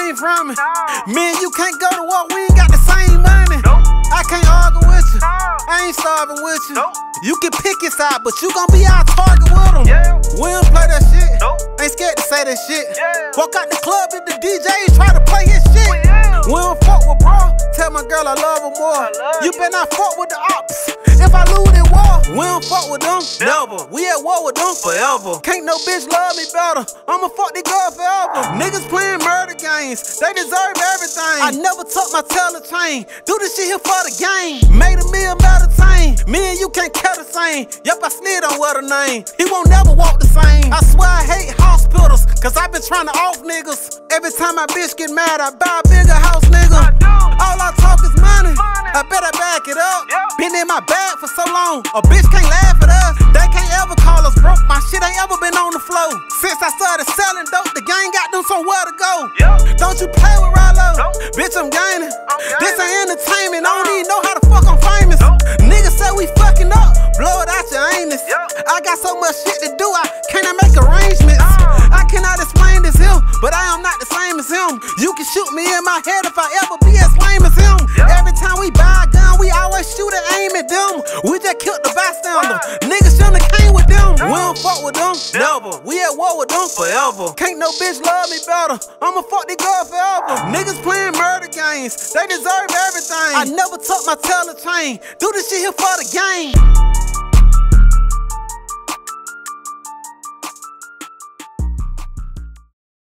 came from me. Me and you can't go to war, we ain't got the same money. I can't argue with you, I ain't starving with you. You can pick your side, but you gon' be our target with them. We don't play that shit, ain't scared to say that shit. Walk out the club if the DJ try to play his shit. We don't fuck with bro, tell my girl I love her more. You better not fuck with the ops, if I lose in war. We don't fuck with them, never. We at war with them forever. Can't no bitch love me better, I'ma fuck this girl forever. Niggas playing murder games, they deserve everything. I never took my tailor chain, do this shit here for the game. Made a meal meditate, me and you can't kill the same. Yep, I snid on what her name, he won't never walk the same. I swear I hate hospitals, cause I been trying to off niggas. Every time my bitch get mad, I buy a bigger house, nigga. All I talk is money, I better back it up. Been in my bag for so long, a bitch can't laugh at us. They can't ever call us broke, my shit ain't ever been on the floor. Since I started selling dope, the gang got them somewhere to go. Don't you play with Rollo, bitch I'm gaining. This ain't entertainment, I don't even know how the fuck I'm famous. Niggas say we fucking up, blow it out your anus. I got so much shit to do, I cannot make arrangements. I cannot explain this him, but I am not the same as him. You can shoot me in my head if I ever be as lame as him. Every time we buy a gun, we always shoot and aim at them. We just killed the bystander, niggas shouldn't have came with them. We don't fuck with them, never. We at war with them forever. Can't no bitch love me better, I'ma fuck this girl forever. Niggas playing murder games, they deserve everything. I never took my tailor chain, do this shit here for the game.